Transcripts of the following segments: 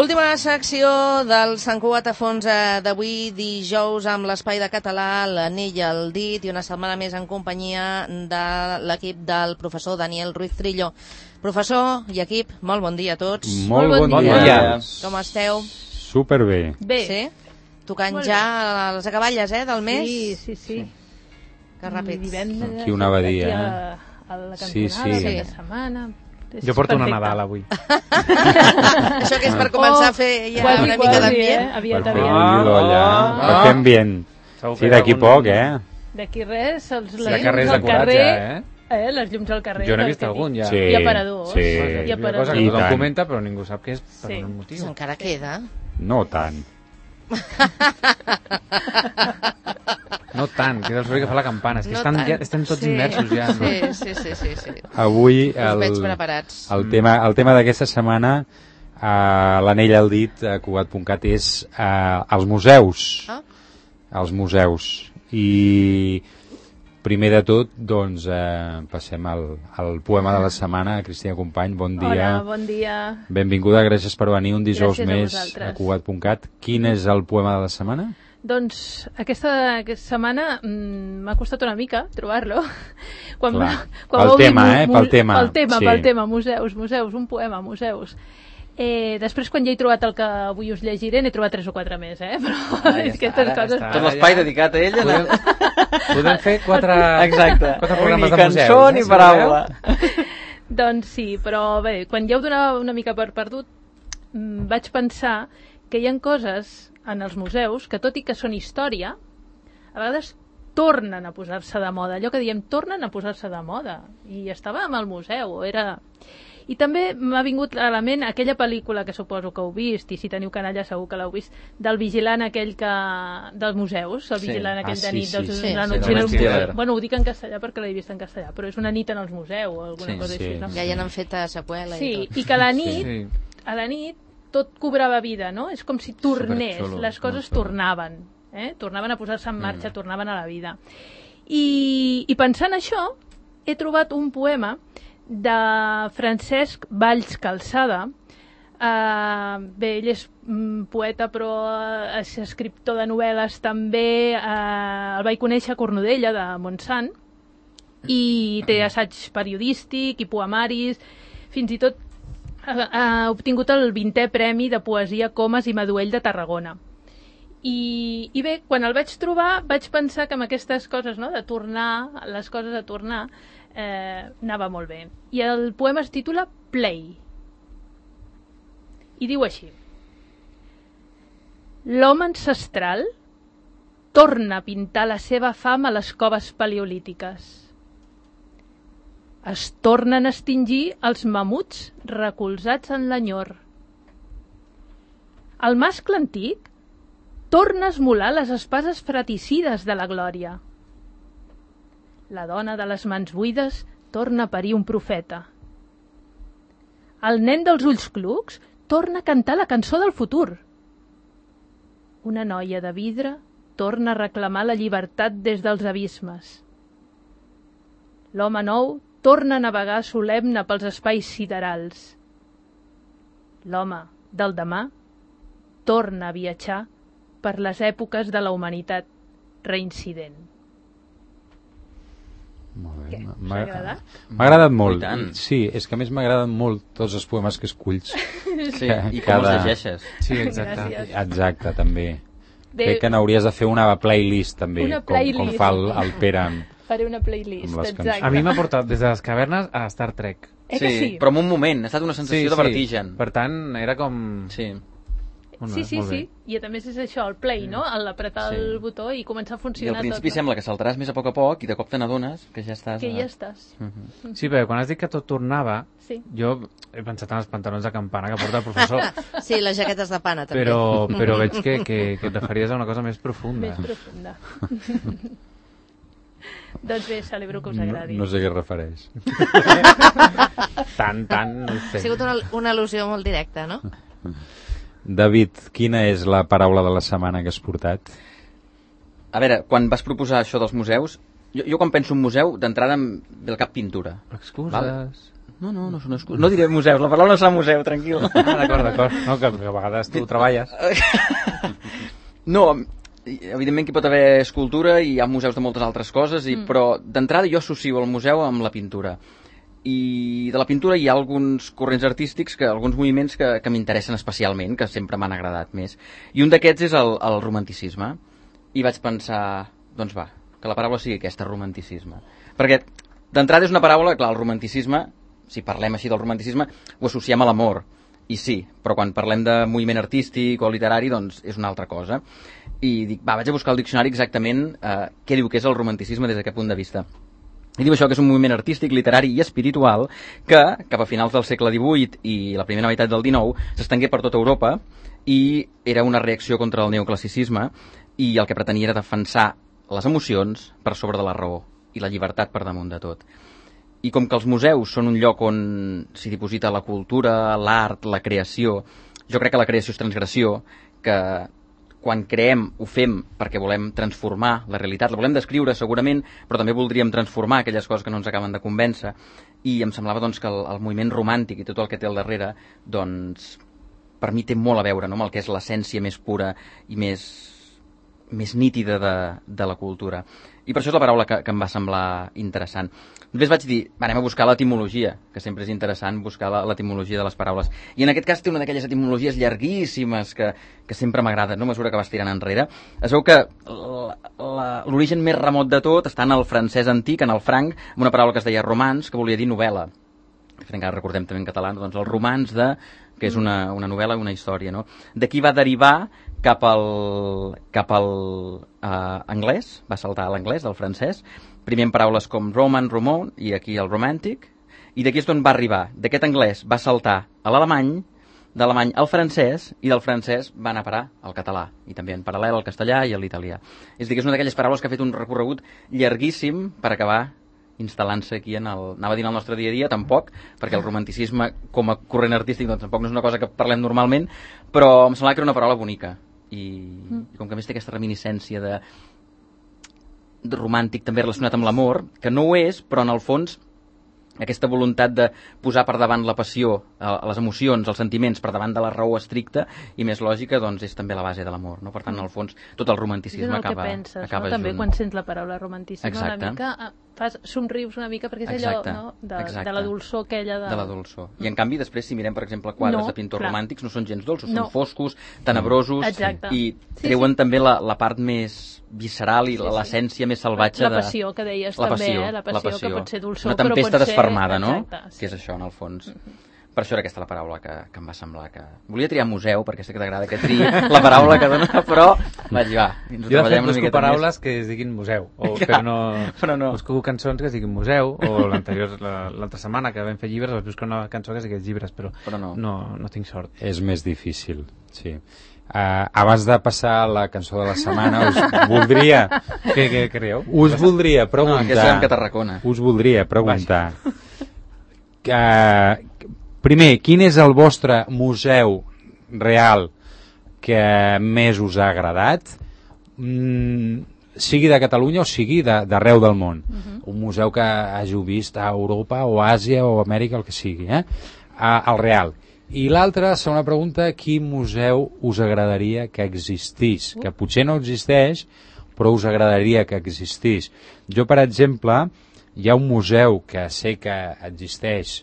Última secció del Sant Cugat a fons d'avui, dijous, amb l'espai de català, l'anell al dit, i una setmana més en companyia de l'equip del professor Daniel Ruiz Trillo. Professor i equip, molt bon dia a tots. Molt bon dia. Com esteu? Superbé. Bé. Sí? Tocant ja les acaballes, del mes? Sí. Que ràpid. Divendres, Qui ho anava a dir, a la cantonada, aquesta setmana. Jo porto una Nadal avui. Això que és per començar a fer ja una mica d'ambient? Aviat. Per fer ambient. Sí, d'aquí poc, D'aquí res, les llums al carrer... Les llums al carrer. Jo n'he vist algun, ja. I aparadors. Sí. Hi ha una cosa que tothom comenta, però ningú sap què és per un motiu. Encara queda. No tant. No tant, que és el soroll que fa la campana. És que estem tots immersos ja. Sí. Avui us veig preparats. El tema d'aquesta setmana, l'anell al dit a Cugat.cat, és els museus. Els museus. I primer de tot, doncs, passem al poema de la setmana. Cristina Company, bon dia. Hola, bon dia. Benvinguda, gràcies per venir un dijous més a Cugat.cat. Quin és el poema de la setmana? Doncs aquesta setmana m'ha costat una mica trobar-lo. Pel tema, museus, un poema, museus. Després, quan ja he trobat el que avui us llegiré, n'he trobat 3 o 4 més, però aquestes coses... Tot l'espai dedicat a ell. Podem fer 4 programes de museus. Ni cançó ni paraula. Doncs sí, però bé, quan ja ho donava una mica per perdut, vaig pensar que hi ha coses en els museus que, tot i que són història, a vegades tornen a posar-se de moda. Allò que diem, tornen a posar-se de moda. I estava amb el museu, era... I també m'ha vingut a la ment aquella pel·lícula que suposo que heu vist, i si teniu canalla segur que l'heu vist, del vigilant aquell dels museus, el vigilant aquell de nit. Bueno, ho dic en castellà perquè l'he vist en castellà, però és una nit en els museus o alguna cosa així. No? Ja hi han fet seqüela i tot. I que a la nit tot cobrava vida, no? És com si tornés, les coses tornaven, tornaven a posar-se en marxa, tornaven a la vida. I pensant això, he trobat un poema de Francesc Valls Calçada. Bé, ell és poeta, però és escriptor de novel·les també. El vaig conèixer a Cornudella, de Montsant, i té assaig periodístic i poemaris. Fins i tot ha obtingut el 20è Premi de Poesia Comas i Maduell de Tarragona. I bé, quan el vaig trobar vaig pensar que amb aquestes coses, no, de tornar, les coses a tornar, anava molt bé. I el poema es titula Play. I diu així: l'home ancestral torna a pintar la seva fam a les coves paleolítiques. Es tornen a extingir els mamuts recolzats en l'enyor. El mascle antic torna a esmolar les espases fratricides de la glòria. La dona de les mans buides torna a parir un profeta. El nen dels ulls clucs torna a cantar la cançó del futur. Una noia de vidre torna a reclamar la llibertat des dels abismes. L'home nou torna a navegar solemne pels espais siderals. L'home del demà torna a viatjar per les èpoques de la humanitat reincident. Molt bé. M'ha agradat? M'ha agradat molt. Sí, és que a més m'agraden molt tots els poemes que esculls. Sí, i com els llegeixes. Sí, exacte. Exacte, també. Crec que n'hauries de fer una playlist, també, com fa el Pere. Faré una playlist, exacte. A mi m'ha portat des de les cavernes a Star Trek. Sí, però en un moment, ha estat una sensació de vertigen. Per tant, era com... Sí. I a més és això, el play, no? L'apretar el botó i començar a funcionar tot. I al principi sembla que saltaràs més a poc i de cop te n'adones que ja estàs... Que ja estàs. Sí, però quan has dit que tot tornava, jo he pensat en els pantalons de campana que porta el professor. Sí, les jaquetes de pana també. Però veig que et referies a una cosa més profunda. Més profunda. Doncs bé, celebro que us agradi. No sé què refereix. Tant, no sé. Ha sigut una al·lusió molt directa, no? David, quina és la paraula de la setmana que has portat? A veure, quan vas proposar això dels museus, jo quan penso en museu, d'entrada em ve al cap pintura. Excuses. No són excuses. No diré museus, la paraula no serà museu, tranquil. D'acord. No, que a vegades tu treballes. No, evidentment que hi pot haver escultura i hi ha museus de moltes altres coses, però d'entrada jo associo el museu amb la pintura. I de la pintura hi ha alguns corrents artístics, alguns moviments que m'interessen especialment, que sempre m'han agradat més. I un d'aquests és el romanticisme. I vaig pensar, doncs va, que la paraula sigui aquesta, romanticisme. Perquè d'entrada és una paraula, clar, el romanticisme, si parlem així del romanticisme, ho associem a l'amor. I sí, però quan parlem de moviment artístic o literari, doncs és una altra cosa. I dic, vaig a buscar al diccionari exactament què diu que és el romanticisme des d'aquest punt de vista. I diu això, que és un moviment artístic, literari i espiritual que, cap a finals del segle XVIII i la primera meitat del XIX, s'estengué per tota Europa i era una reacció contra el neoclassicisme i el que pretenia era defensar les emocions per sobre de la raó i la llibertat per damunt de tot. I com que els museus són un lloc on s'hi diposita la cultura, l'art, la creació, jo crec que la creació és transgressió, que quan creem ho fem perquè volem transformar la realitat, la volem descriure segurament, però també voldríem transformar aquelles coses que no ens acaben de convèncer, i em semblava doncs, que el moviment romàntic i tot el que té al darrere, doncs, per mi té molt a veure, no?, amb el que és l'essència més pura i més nítida de la cultura. I per això és la paraula que em va semblar interessant. Després vaig dir, anem a buscar l'etimologia, que sempre és interessant buscar l'etimologia de les paraules. I en aquest cas té una d'aquelles etimologies llarguíssimes que sempre m'agraden, no?, a mesura que vas tirant enrere. Es veu que l'origen més remot de tot està en el francès antic, en el franc, amb una paraula que es deia romans, que volia dir novel·la. Encara recordem també en català, doncs el romans que és una novel·la, una història, no? D'aquí va derivar cap al anglès, va saltar a l'anglès del francès, primer en paraules com Roman, Romon, i aquí el Romantic, i d'aquí és d'on va arribar. D'aquest anglès va saltar a l'alemany, de l'alemany al francès, i del francès va anar a parar al català, i també en paral·lel al castellà i a l'italià. És a dir, que és una d'aquelles paraules que ha fet un recorregut llarguíssim per acabar instal·lant-se aquí anava a dir en el nostre dia a dia, tampoc, perquè el romanticisme com a corrent artístic doncs, tampoc no és una cosa que parlem normalment, però em semblava que era una paraula bonica. I com que a més té aquesta reminiscència de romàntic també relacionat amb l'amor, que no ho és, però en el fons aquesta voluntat de posar per davant la passió, les emocions, els sentiments, per davant de la raó estricta i més lògica, doncs és també la base de l'amor, no? Per tant, en el fons, tot el romanticisme acaba penses, no? També junt. Quan sents la paraula romanticisme, exacte. Una mica somrius una mica, perquè és exacte. Allò, no? De la dolçor aquella de la dolçor. I en canvi, després, si mirem, per exemple, quadres de pintors romàntics, no són gens dolços, són foscos, tenebrosos, i treuen també la part més visceral i l'essència més salvatge la passió, que deies també, la passió que pot ser dolçor, una tempesta però pot ser desfermada, no? Exacte, que és això, en el fons. Per això era aquesta la paraula que em va semblar que... Volia triar museu, perquè sé que t'agrada que triï la paraula que dona, però vaig dir, va, ens ho treballem una miqueta paraules que es diguin museu, però no. Busco cançons que es diguin museu, o l'altra setmana que vam fer llibres vaig buscar una cançó que es digués llibres, però no tinc sort. És més difícil, sí. Abans de passar la cançó de la setmana us voldria... Què creieu? Us voldria preguntar... No, que sabem que t'arracona. Us voldria preguntar... Primer, quin és el vostre museu real que més us ha agradat? Sigui de Catalunya o sigui d'arreu del món. Un museu que hàgiu vist a Europa o Àsia o Amèrica, el que sigui, el real. I l'altra, segona pregunta, quin museu us agradaria que existís? Que potser no existeix, però us agradaria que existís. Jo, per exemple, hi ha un museu que sé que existeix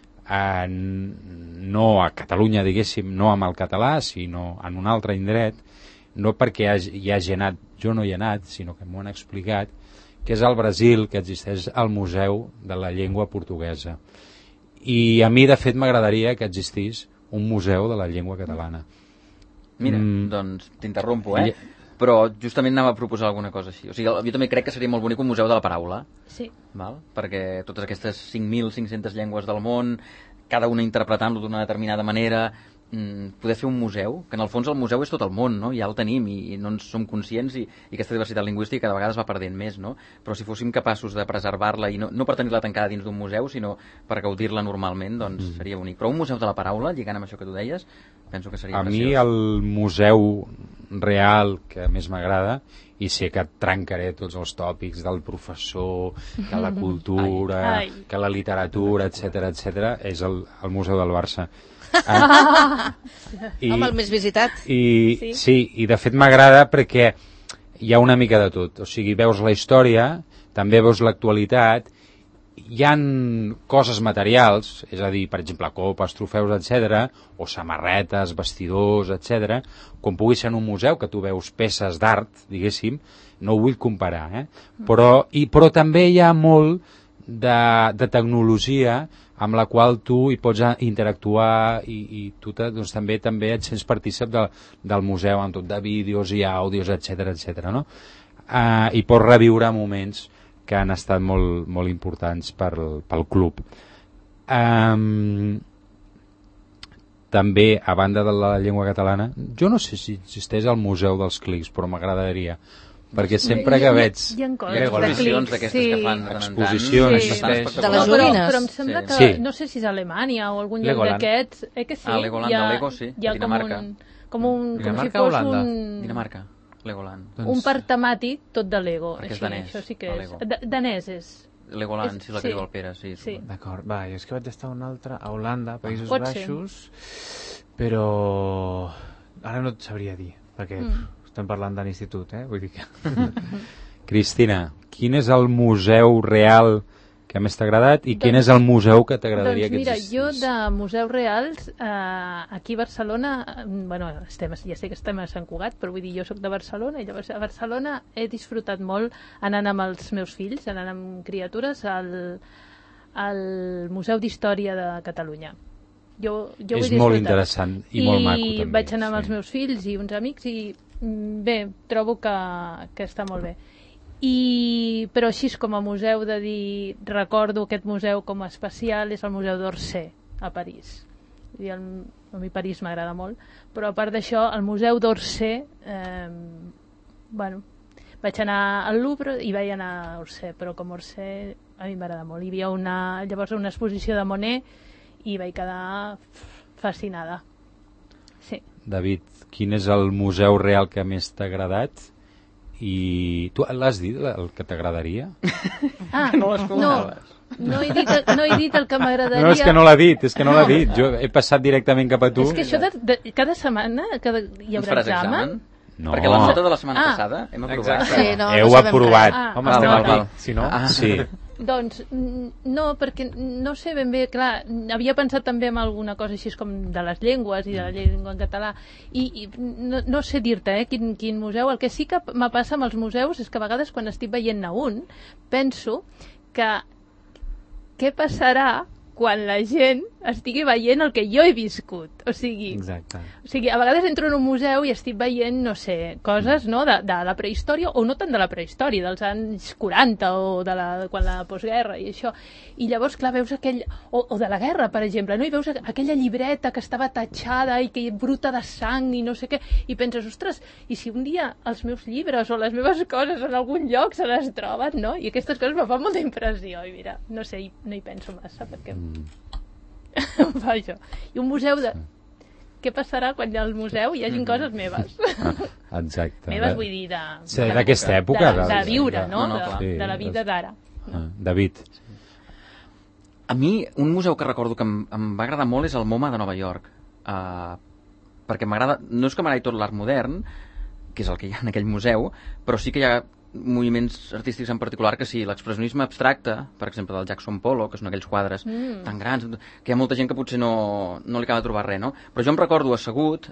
no a Catalunya, diguéssim, no amb el català, sinó en un altre indret, no perquè hi hagi anat, jo no hi he anat, sinó que m'ho han explicat, que és al Brasil, que existeix el Museu de la Llengua Portuguesa. I a mi, de fet, m'agradaria que existís un museu de la llengua catalana. Mira, doncs t'interrompo, però justament anava a proposar alguna cosa així. O sigui, jo també crec que seria molt bonic un museu de la paraula. Sí. Val? Perquè totes aquestes 5.500 llengües del món, cada una interpretant-lo d'una determinada manera, poder fer un museu, que en el fons el museu és tot el món, no? Ja el tenim i no en som conscients i aquesta diversitat lingüística cada vegada es va perdent més, no? Però si fóssim capaços de preservar-la i no per tenir-la tancada dins d'un museu, sinó per gaudir-la normalment, doncs seria bonic. Però un museu de la paraula, lligant amb això que tu deies, penso que seria preciós. A mi el museu real que més m'agrada i sé que et trencaré tots els tòpics del professor, que la cultura, que la literatura, etc, és el Museu del Barça. Home, el més visitat. Sí, i de fet m'agrada perquè hi ha una mica de tot, o sigui, veus la història, també veus l'actualitat, hi ha coses materials, és a dir, per exemple, copes, trofeus, etc, o samarretes, vestidors, etc, com pugui ser en un museu, que tu veus peces d'art, diguéssim, no ho vull comparar, però també hi ha molt de tecnologia amb la qual tu hi pots interactuar i tu doncs, també et sents partícip del museu amb tot de vídeos i àudios, etc, no? I pots reviure moments que han estat molt, molt importants pel club. També, a banda de la llengua catalana, jo no sé si existeix el Museu dels Clics, però m'agradaria, perquè sempre que veig... Hi ha exposicions d'aquestes que fan exposicions de les joguines. Però em sembla que, no sé si és a Alemanya o algun lloc d'aquests, que sí. A Legoland de Lego, sí, a Dinamarca. Com si fos un... Dinamarca, Legoland. Un parc temàtic tot de Lego. Perquè és danès. Això sí que és. Danès és. Legoland, si la que diu el Pere, sí. D'acord, va, jo és que vaig estar una altra a Holanda, Països Baixos, però ara no et sabria dir, perquè estem parlant de l'institut, vull dir que... Cristina, quin és el museu real que més t'ha agradat i quin és el museu que t'agradaria que existís? Mira, jo de museus reals, aquí a Barcelona, bueno, ja sé que estem a Sant Cugat, però vull dir, jo soc de Barcelona, i llavors a Barcelona he disfrutat molt anant amb els meus fills, anant amb criatures al Museu d'Història de Catalunya. És molt interessant i molt maco també. I vaig anar amb els meus fills i uns amics i bé, trobo que està molt bé. Però així com a museu de dir, recordo aquest museu com a especial, és el Museu d'Orsay a París. A mi París m'agrada molt, però a part d'això el Museu d'Orsay vaig anar al Louvre i vaig anar a Orsay, però com Orsay a mi m'agrada molt. Hi havia llavors una exposició de Monet i vaig quedar fascinada. Sí. David, quin és el museu real que més t'ha agradat? I tu l'has dit, el que t'agradaria? No l'escoltaves. No he dit el que m'agradaria. No, és que no l'ha dit, Jo he passat directament cap a tu. És que això de cada setmana hi haurà examen? No. Perquè la nota de la setmana passada hem aprovat. Sí, Heu aprovat. Home, estem aquí, si no? Sí. Doncs no, perquè no sé ben bé, clar, havia pensat també en alguna cosa així com de les llengües i de la llengua en català i no sé dir-te quin museu. El que sí que me passa amb els museus és que a vegades quan estic veient-ne un penso que què passarà quan la gent estigui veient el que jo he viscut. O sigui, a vegades entro en un museu i estic veient, no sé, coses no, de la prehistòria, o no tant de la prehistòria, dels anys 40 o quan la postguerra i això. I llavors, clar, veus aquell... O de la guerra, per exemple, no? I veus aquella llibreta que estava tatxada i que bruta de sang i no sé què, i penses, ostres, i si un dia els meus llibres o les meves coses en algun lloc se les troben, no? I aquestes coses me fan molta impressió. I mira, no sé, no hi penso massa, perquè... fa això. I un museu de... Què passarà quan al museu hi hagin coses meves? Exacte. Meves vull dir d'aquesta època. De viure, no? De la vida d'ara. David. A mi, un museu que recordo que em va agradar molt és el MoMA de Nova York. Perquè m'agrada... No és que m'agradi tot l'art modern, que és el que hi ha en aquell museu, però sí que hi ha moviments artístics en particular que sí, l'expressionisme abstracte, per exemple del Jackson Pollock, que són aquells quadres tan grans, que hi ha molta gent que potser no li acaba de trobar res, no? Però jo em recordo assegut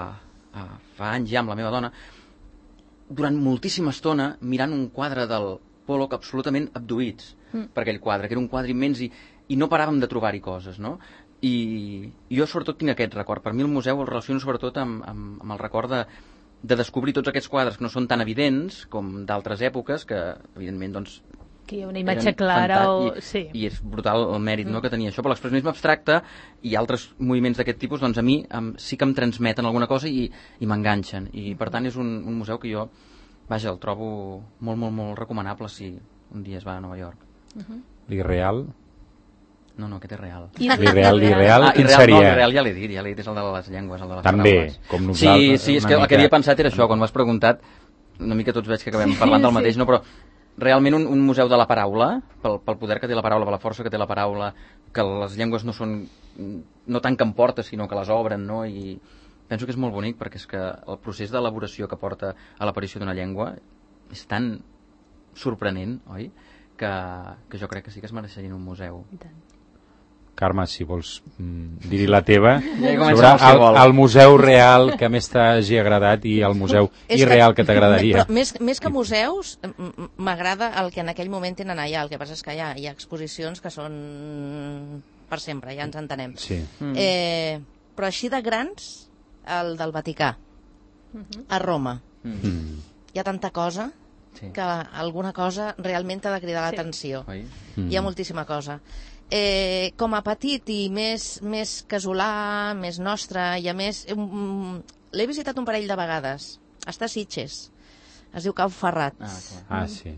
fa anys ja amb la meva dona durant moltíssima estona mirant un quadre del Pollock absolutament abduïts per aquell quadre, que era un quadre immens i no paràvem de trobar-hi coses, no? I jo sobretot tinc aquest record. Per mi el museu el relaciono sobretot amb el record de descobrir tots aquests quadres que no són tan evidents com d'altres èpoques, que evidentment doncs que hi ha una imatge clara i és brutal el mèrit que tenia això, però l'expressionisme abstracte i altres moviments d'aquest tipus doncs a mi sí que em transmeten alguna cosa i m'enganxen, i per tant és un museu que jo, vaja, el trobo molt, molt, molt recomanable si un dia es va a Nova York. L'Irreal? No, aquest és real. L'Irreal, quin seria? No, l'Irreal ja l'he dit, és el de les llengües, el de les també, paraules. Com nosaltres. Sí, és que el que havia pensat era això, quan m'has preguntat, una mica tots veig que acabem parlant del mateix, no? Però realment un museu de la paraula, pel poder que té la paraula, per la força que té la paraula, que les llengües no són no tant que en porta, sinó que les obren, no? I penso que és molt bonic perquè és que el procés d'elaboració que porta a l'aparició d'una llengua és tan sorprenent, oi? Que jo crec que sí que es mereixerien un museu. I tant. Carme, si vols dir-hi la teva, Ja sobre el museu real que més t'hagi agradat i el museu irreal que t'agradaria. Més que museus, m'agrada el que en aquell moment tenen allà. El que passa és que hi ha exposicions que són per sempre, ja ens entenem. Sí. Però així de grans, el del Vaticà, a Roma. Hi ha tanta cosa que alguna cosa realment t'ha de cridar l'atenció. Hi ha moltíssima cosa. Com a petit i més casolà, més nostre, i a més l'he visitat un parell de vegades. Està a Sitges, es diu Cau Ferrat. Sí.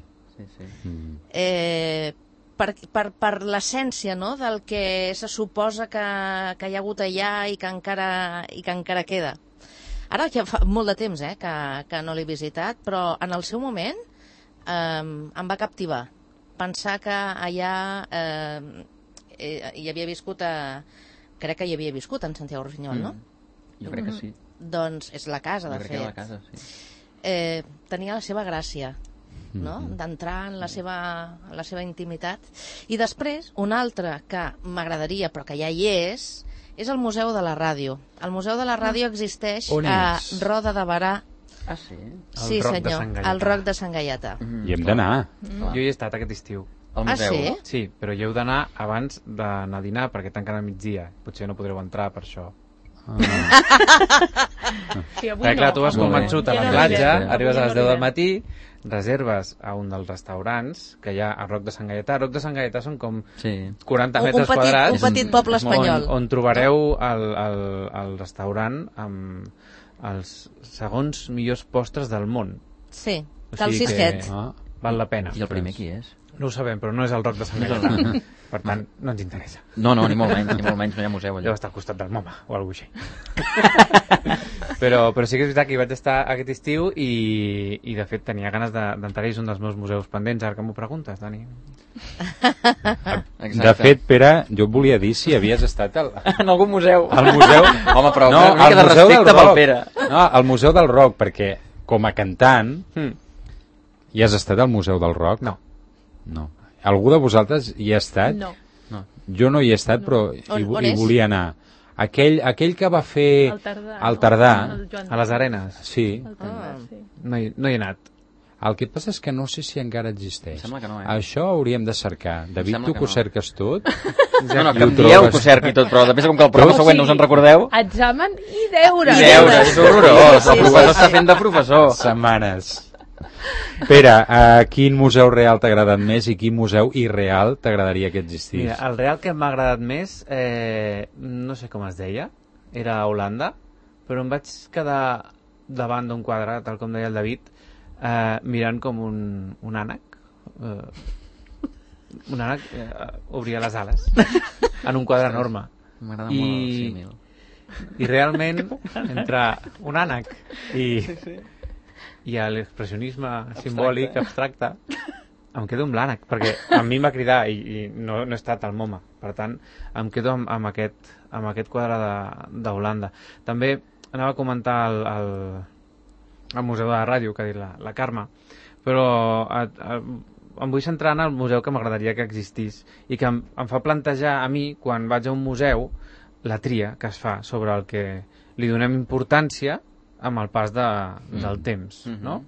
Per l'essència, no?, del que se suposa que hi ha hagut allà i que encara queda. Ara ja fa molt de temps que no l'he visitat, però en el seu moment em va captivar pensar que allà hi havia viscut crec que hi havia viscut en Santiago Rusiñol, no? Jo crec que sí. Doncs és la casa, de fet. Jo crec que era la casa, sí. Tenia la seva gràcia, no? D'entrar en la seva intimitat. I després, un altre que m'agradaria, però que ja hi és el Museu de la Ràdio. El Museu de la Ràdio existeix a Roda de Berà. Ah, sí? Sí, senyor, al Roc de Sant Gaietà. Hi hem d'anar. Jo hi he estat aquest estiu. Ah, sí? Sí, però hi heu d'anar abans d'anar a dinar, perquè tanquen a migdia. Potser no podreu entrar per això. Perquè clar, tu vas convençut a la platja, arribes a les 10 del matí, reserves a un dels restaurants que hi ha a Roc de Sant Gaietà. Roc de Sant Gaietà són com 40 metres quadrats. Un petit poble espanyol. On trobareu el restaurant amb els segons millors postres del món. Sí, Cal Sisquet. Val la pena. I el primer qui és? No ho sabem, però no és el Roc de Sant Gaietà. Per tant, no ens interessa. No, ni molt menys, no hi ha museu allà. Deu estar al costat del MoMA o alguna cosa així. Però sí que és veritat que hi vaig estar aquest estiu i de fet tenia ganes d'entrar-hi, és un dels meus museus pendents, ara que m'ho preguntes, Dani. De fet, Pere, jo et volia dir si havies estat en algun museu. Al museu... Home, però no, una mica de respecte pel Pere. No, al Museu del Rock, perquè com a cantant hi has estat al Museu del Rock? No. Algú de vosaltres hi ha estat? No. Jo no hi he estat, però hi volia anar. Aquell que va fer al Tardà, a les Arenes. Sí. No hi he anat. El que passa és que no sé si encara existeix. Sembla que no, Això hauríem de cercar. David, tu que ho cerques tot? No, que em dieu que ho cerqui tot, però després com que el programa següent no us en recordeu... Examen i deures. És horrorós. El professor està fent de professor. Setmanes. Pere, quin museu real t'ha agradat més i quin museu irreal t'agradaria que existís? Mira, el real que m'ha agradat més, no sé com es deia, era a Holanda, però em vaig quedar davant d'un quadre, tal com deia el David, mirant com un ànec. Un ànec obria les ales en un quadre enorme. M'agrada molt el símil. I realment, entre un ànec i l'expressionisme simbòlic abstracte, em quedo amb l'ànec, perquè a mi em va cridar i no he estat al MoMA, per tant em quedo amb aquest quadre d'Holanda. També anava a comentar el Museu de la Ràdio, que ha dit la Carme, però em vull centrar en el museu que m'agradaria que existís i que em fa plantejar a mi, quan vaig a un museu, la tria que es fa sobre el que li donem importància amb el pas del temps, no?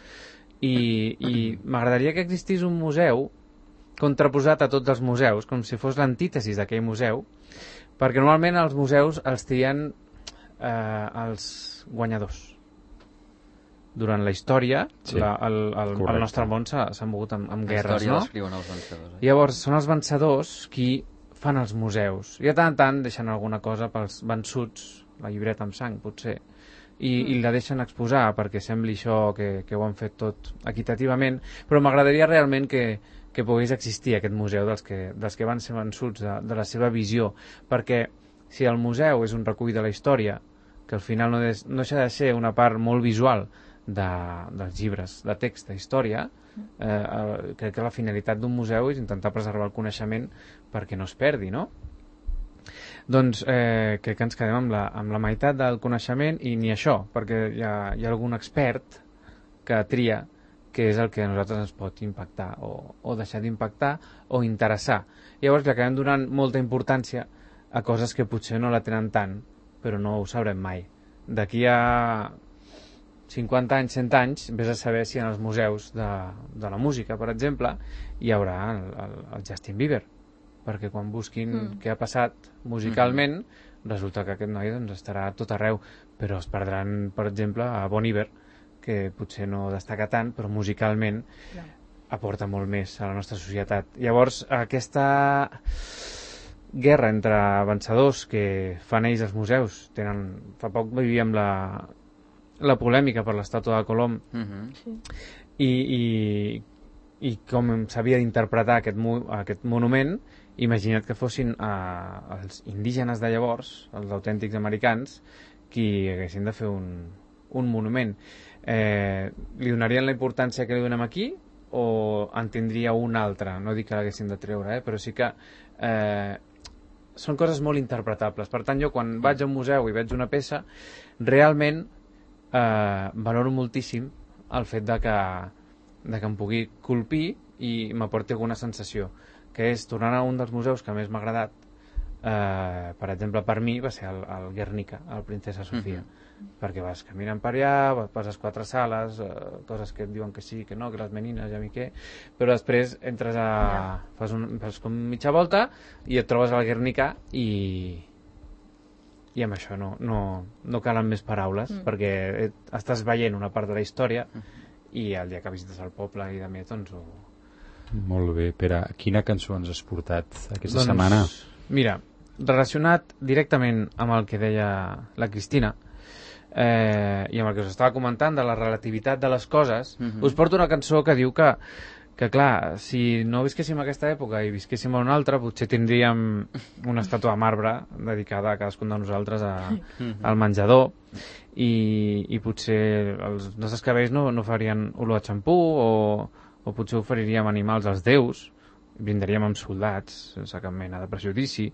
I m'agradaria que existís un museu contraposat a tots els museus, com si fos l'antítesis d'aquell museu, perquè normalment els museus els trien els guanyadors. Durant la història, el nostre món s'ha mogut amb guerres, no? La història l'escriuen els vencedors. Llavors, són els vencedors qui fan els museus. I de tant en tant deixen alguna cosa pels vençuts, la llibreta amb sang, potser, i la deixen exposar perquè sembli això que ho han fet tot equitativament, però m'agradaria realment que pogués existir aquest museu dels que van ser vençuts, de la seva visió, perquè si el museu és un recull de la història, que al final no deixa de ser una part molt visual dels llibres de text, d'història. Crec que la finalitat d'un museu és intentar preservar el coneixement perquè no es perdi, no? Doncs crec que ens quedem amb la meitat del coneixement i ni això, perquè hi ha algun expert que tria què és el que a nosaltres ens pot impactar o deixar d'impactar o interessar. Llavors li acabem donant molta importància a coses que potser no la tenen tant, però no ho sabrem mai. D'aquí a 50 anys, 100 anys, vés a saber si en els museus de la música, per exemple, hi haurà el Justin Bieber, perquè quan busquin què ha passat musicalment, resulta que aquest noi doncs, estarà a tot arreu, però es perdran, per exemple, a Bon Iver, que potser no destaca tant, però musicalment aporta molt més a la nostra societat. Llavors, aquesta guerra entre avançadors que fan ells els museus, fa poc vivíem la polèmica per l'estàtua de Colom, i com s'havia d'interpretar aquest monument. Imagina't que fossin els indígenes de llavors, els autèntics americans, qui haguessin de fer un monument. Li donarien la importància que li donem aquí o en tindria una altra? No dic que l'haguessin de treure, però sí que són coses molt interpretables. Per tant, jo quan vaig a un museu i veig una peça, realment valoro moltíssim el fet de que em pugui colpir i m'aporti alguna sensació, que és, tornant a un dels museus que més m'ha agradat, per exemple, per mi va ser el Guernica, el Princesa Sofia, perquè vas caminant per allà, vas a les 4 sales, coses que et diuen que sí, que no, que les menines, ja mi què, però després entres fas com mitja volta i et trobes al Guernica i amb això no calen més paraules, perquè estàs veient una part de la història i el dia que visites el poble i de més, doncs Molt bé, Pere, quina cançó ens has portat aquesta setmana? Mira, relacionat directament amb el que deia la Cristina i amb el que us estava comentant de la relativitat de les coses, us porto una cançó que diu que clar, si no visquéssim a aquesta època i visquéssim a una altra, potser tindríem una estàtua de marbre dedicada a cadascun de nosaltres al menjador i potser els nostres cabells no farien olor a xampú o potser oferiríem animals als déus, brindaríem amb soldats sense cap mena de prejudici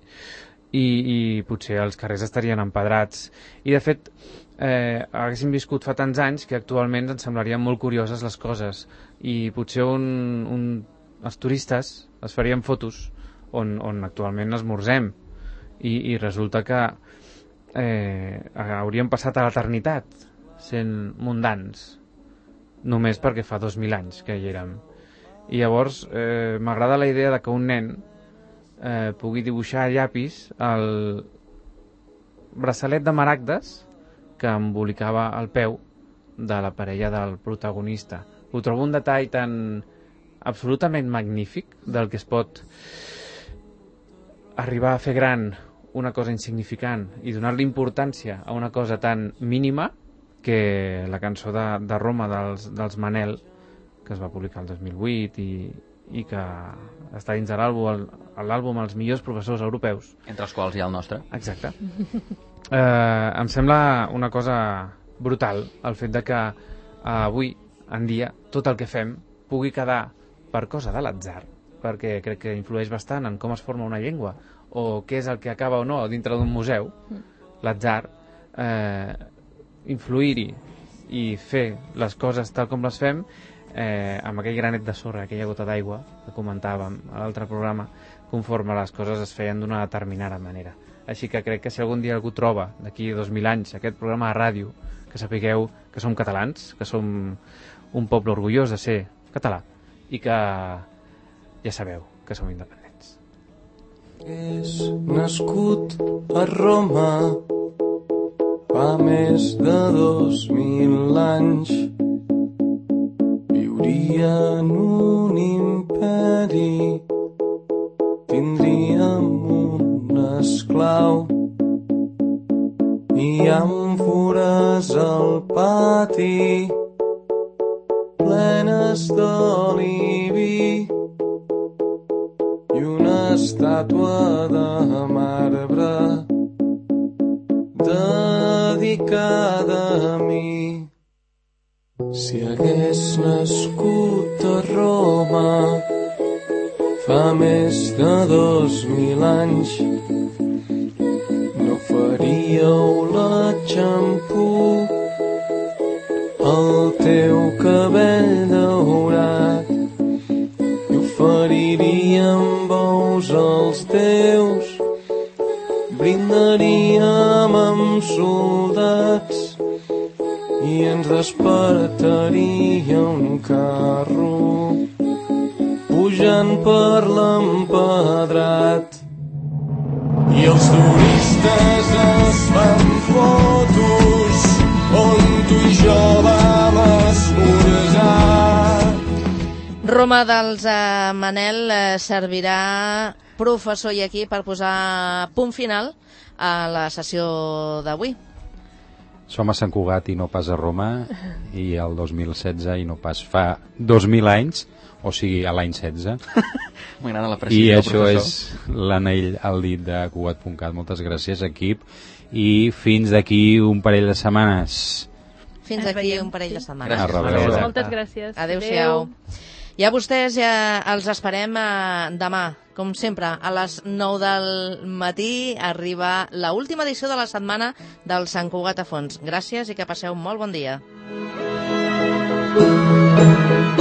i potser els carrers estarien empedrats i de fet haguéssim viscut fa tants anys que actualment ens semblarien molt curioses les coses i potser els turistes es farien fotos on actualment esmorzem i resulta que hauríem passat a l'eternitat sent mundans només perquè fa 2.000 anys que hi érem. I llavors m'agrada la idea de que un nen pugui dibuixar a llapis el braçalet de maragdes que embolicava el peu de la parella del protagonista. Ho trobo un detall tan absolutament magnífic del que es pot arribar a fer gran una cosa insignificant i donar-li importància a una cosa tan mínima que la cançó de Roma dels Manel, que es va publicar el 2008 i que està dins de l'àlbum Els millors professors europeus. Entre els quals hi ha el nostre. Exacte. Em sembla una cosa brutal el fet de que avui en dia tot el que fem pugui quedar per cosa de l'atzar, perquè crec que influeix bastant en com es forma una llengua o què és el que acaba o no dintre d'un museu. L'atzar, influir-hi i fer les coses tal com les fem amb aquell granet de sorra, aquella gota d'aigua que comentàvem a l'altre programa, conforme les coses es feien d'una determinada manera. Així que crec que si algun dia algú troba d'aquí 2.000 anys aquest programa de ràdio, que sapigueu que som catalans, que som un poble orgullós de ser català i que ja sabeu que som independents. És nascut a Roma fa més de 2.000 anys. Viuria en un imperi, tindríem un esclau i àmfores al pati plenes d'oli i vi i una estàtua de marbre dedicada a mi. Si hagués nascut a Roma fa més de 2000 anys, no faríeu l'exampú el teu cabell daurat i oferiríem bous als déus, brindaríem amb soldats i ens despertaria un carro pujant per l'empedrat i els turistes es fan fotos on tu i jo vam esmorzar. Roma dels Manel servirà, professor i aquí, per posar punt final a la sessió d'avui. Som a Sant Cugat i no pas a Roma, i el 2016 i no pas fa 2.000 anys, o sigui, a l'any 16. M'agrada la I precisió, això professor. és l'anell al dit de Cugat.cat. Moltes gràcies, equip. I fins d'aquí un parell de setmanes. Fins aquí un parell de setmanes. Gràcies. A reveure. Moltes gràcies. Adéu-siau. I a vostès ja els esperem demà, com sempre, a les 9 del matí arriba l'última edició de la setmana del Sant Cugat a Fons. Gràcies i que passeu un molt bon dia.